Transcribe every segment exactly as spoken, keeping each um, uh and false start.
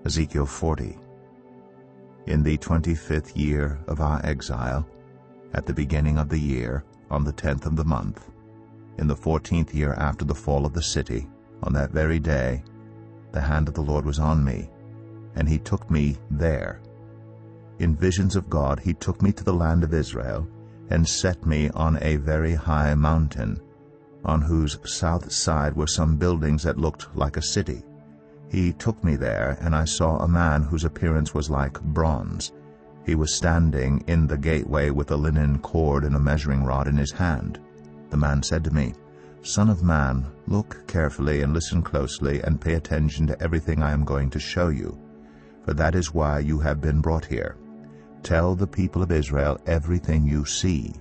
Ezekiel forty. In the twenty-fifth year of our exile, at the beginning of the year, on the tenth of the month, in the fourteenth year after the fall of the city, on that very day, the hand of the Lord was on me, and he took me there. In visions of God he took me to the land of Israel, and set me on a very high mountain, on whose south side were some buildings that looked like a city. He took me there, and I saw a man whose appearance was like bronze. He was standing in the gateway with a linen cord and a measuring rod in his hand. The man said to me, "Son of man, look carefully and listen closely, and pay attention to everything I am going to show you, for that is why you have been brought here. Tell the people of Israel everything you see."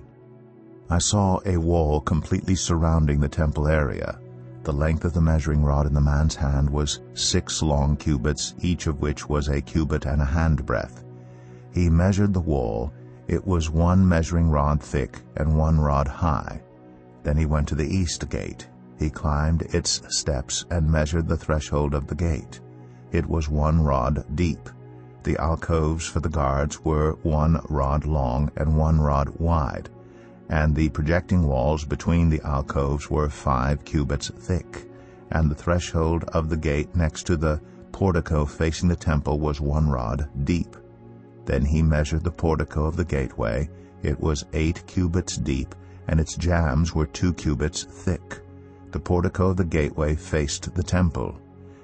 I saw a wall completely surrounding the temple area. The length of the measuring rod in the man's hand was six long cubits, each of which was a cubit and a handbreadth. He measured the wall. It was one measuring rod thick and one rod high. Then he went to the east gate. He climbed its steps and measured the threshold of the gate. It was one rod deep. The alcoves for the guards were one rod long and one rod wide, and the projecting walls between the alcoves were five cubits thick, and the threshold of the gate next to the portico facing the temple was one rod deep. Then he measured the portico of the gateway. It was eight cubits deep, and its jambs were two cubits thick. The portico of the gateway faced the temple.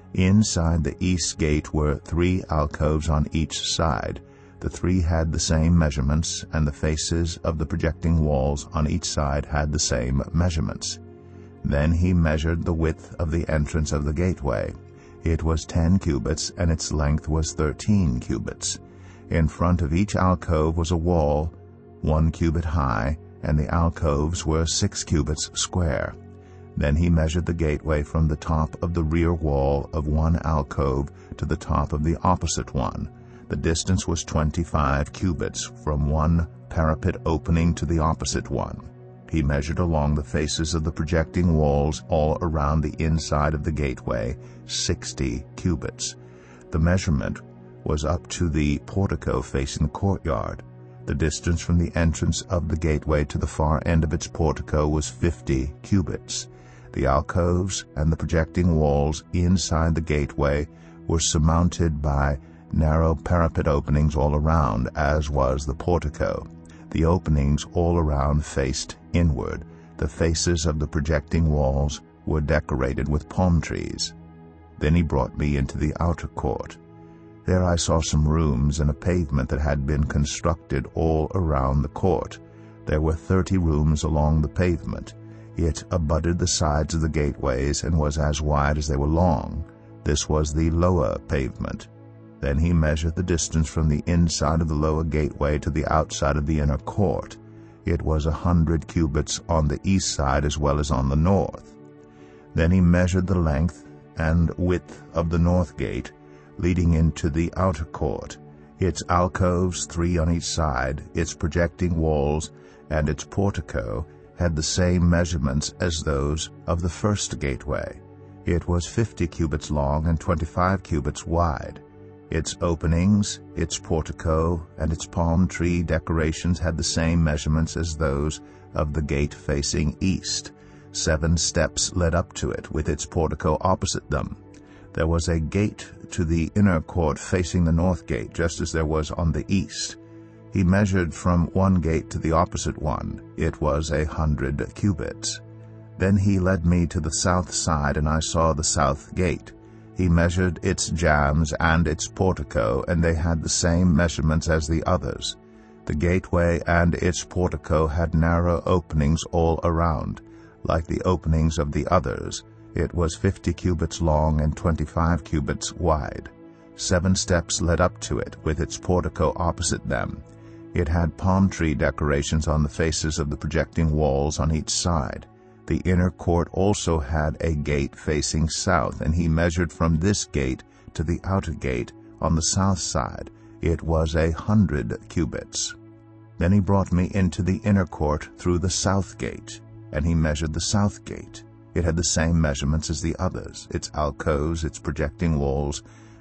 Inside the east gate were three alcoves on each side. The three had the same measurements, and the faces of the projecting walls on each side had the same measurements. Then he measured the width of the entrance of the gateway. It was ten cubits, and its length was thirteen cubits. In front of each alcove was a wall, one cubit high, and the alcoves were six cubits square. Then he measured the gateway from the top of the rear wall of one alcove to the top of the opposite one. The distance was twenty-five cubits from one parapet opening to the opposite one. He measured along the faces of the projecting walls all around the inside of the gateway, sixty cubits. The measurement was up to the portico facing the courtyard. The distance from the entrance of the gateway to the far end of its portico was fifty cubits. The alcoves and the projecting walls inside the gateway were surmounted by narrow parapet openings all around, as was the portico. The openings all around faced inward. The faces of the projecting walls were decorated with palm trees. Then he brought me into the outer court. There I saw some rooms and a pavement that had been constructed all around the court. There were thirty rooms along the pavement. It abutted the sides of the gateways and was as wide as they were long. This was the lower pavement. Then he measured the distance from the inside of the lower gateway to the outside of the inner court. It was a hundred cubits on the east side as well as on the north. Then he measured the length and width of the north gate, leading into the outer court, its alcoves, three on each side, its projecting walls, and its portico had the same measurements as those of the first gateway. It was fifty cubits long and twenty-five cubits wide. Its openings, its portico, and its palm tree decorations had the same measurements as those of the gate facing east. Seven steps led up to it, with its portico opposite them. There was a gate to the inner court facing the north gate, just as there was on the east. He measured from one gate to the opposite one. It was a hundred cubits. Then he led me to the south side, and I saw the south gate. He measured its jambs and its portico, and they had the same measurements as the others. The gateway and its portico had narrow openings all around, like the openings of the others. It was fifty cubits long and twenty-five cubits wide. Seven steps led up to it, with its portico opposite them. It had palm tree decorations on the faces of the projecting walls on each side. The inner court also had a gate facing south, and he measured from this gate to the outer gate on the south side. It was a hundred cubits. Then he brought me into the inner court through the south gate, and he measured the south gate. It had the same measurements as the others, its alcoves, its projecting walls,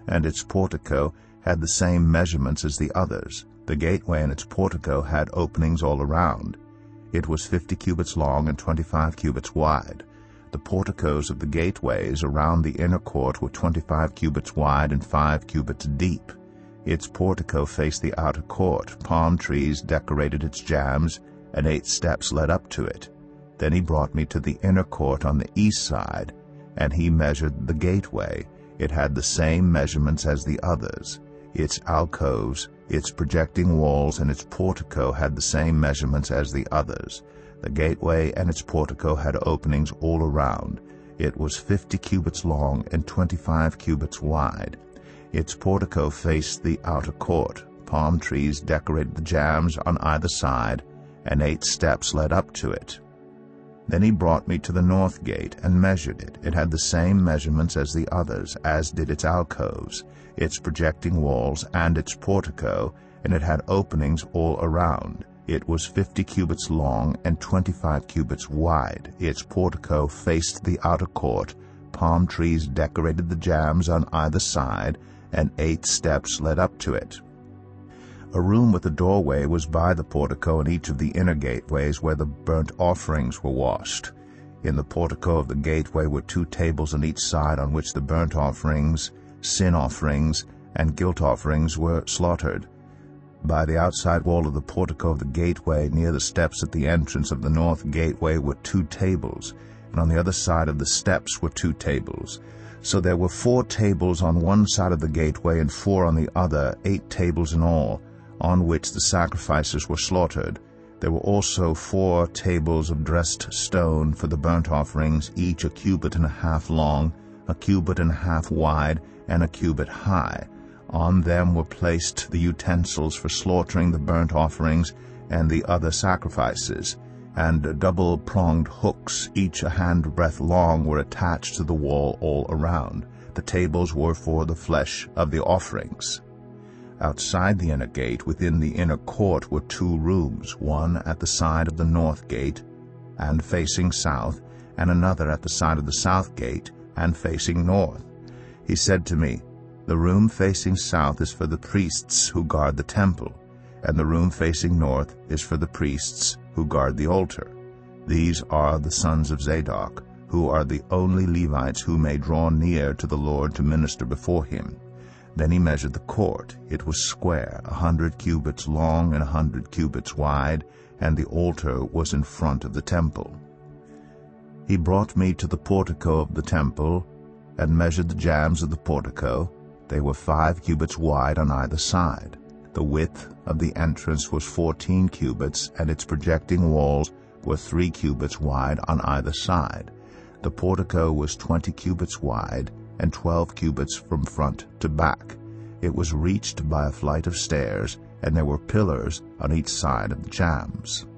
and its portico had the same measurements as the others. The gateway and its portico had openings all around. It was fifty cubits long and twenty-five cubits wide. The porticos of the gateways around the inner court were twenty-five cubits wide and five cubits deep. Its portico faced the outer court. Palm trees decorated its jambs, and eight steps led up to it. Then he brought me to the inner court on the east side, and he measured the gateway. It had the same measurements as the others. Its alcoves, its projecting walls, and its portico had the same measurements as the others. The gateway and its portico had openings all around. It was fifty cubits long and twenty-five cubits wide. Its portico faced the outer court. Palm trees decorated the jambs on either side, and eight steps led up to it. Then he brought me to the north gate and measured it. It had the same measurements as the others, as did its alcoves, its projecting walls, and its portico, and it had openings all around. It was fifty cubits long and twenty-five cubits wide. Its portico faced the outer court. Palm trees decorated the jambs on either side, and eight steps led up to it. A room with a doorway was by the portico in each of the inner gateways where the burnt offerings were washed. In the portico of the gateway were two tables on each side on which the burnt offerings, sin offerings, and guilt offerings were slaughtered. By the outside wall of the portico of the gateway, near the steps at the entrance of the north gateway, were two tables, and on the other side of the steps were two tables. So there were four tables on one side of the gateway and four on the other, eight tables in all, on which the sacrifices were slaughtered. There were also four tables of dressed stone for the burnt offerings, each a cubit and a half long, a cubit and a half wide, and a cubit high. On them were placed the utensils for slaughtering the burnt offerings and the other sacrifices, and double-pronged hooks, each a handbreadth long, were attached to the wall all around. The tables were for the flesh of the offerings. Outside the inner gate, within the inner court, were two rooms, one at the side of the north gate and facing south, and another at the side of the south gate and facing north. He said to me, "The room facing south is for the priests who guard the temple, and the room facing north is for the priests who guard the altar. These are the sons of Zadok, who are the only Levites who may draw near to the Lord to minister before him." Then he measured the court. It was square, a hundred cubits long and a hundred cubits wide, and the altar was in front of the temple. He brought me to the portico of the temple and measured the jambs of the portico. They were five cubits wide on either side. The width of the entrance was fourteen cubits, and its projecting walls were three cubits wide on either side. The portico was twenty cubits wide and twelve cubits from front to back. It was reached by a flight of stairs, and there were pillars on each side of the jambs.